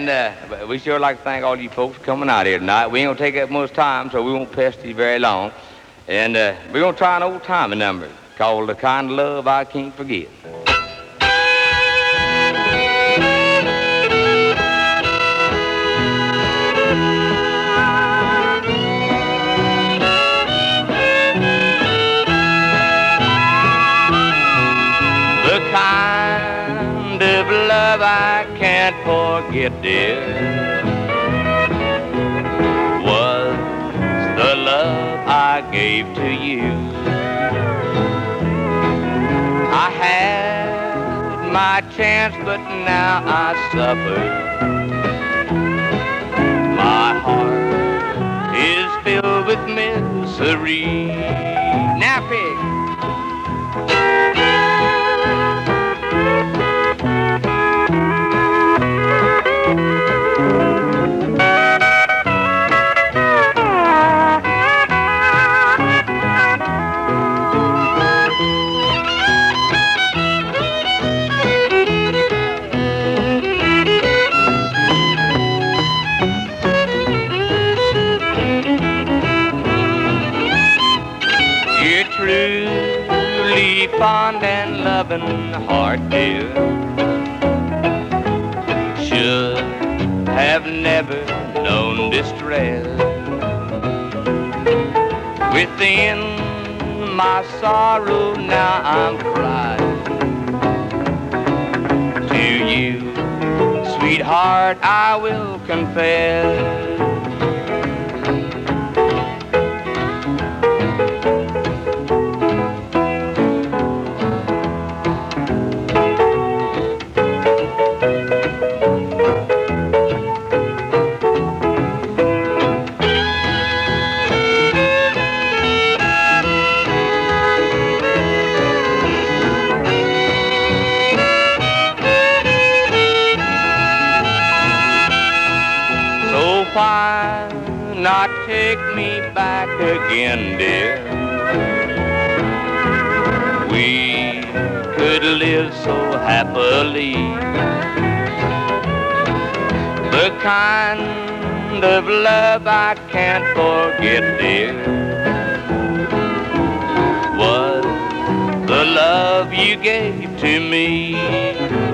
And we sure like to thank all you folks for coming out here tonight. We ain't going to take up much time, so we won't pester you very long. And we're going to try an old-timey number called The Kind of Love I Can't Forget. The kind of love I can't forget, dear, was the love I gave to you. I had my chance, but now I suffer. My heart is filled with misery. Now, pig. Truly fond and loving heart, dear, should have never known distress. Within my sorrow now I'm crying to you, sweetheart, I will confess. Why not take me back again, dear? We could live so happily. The kind of love I can't forget, dear, was the love you gave to me.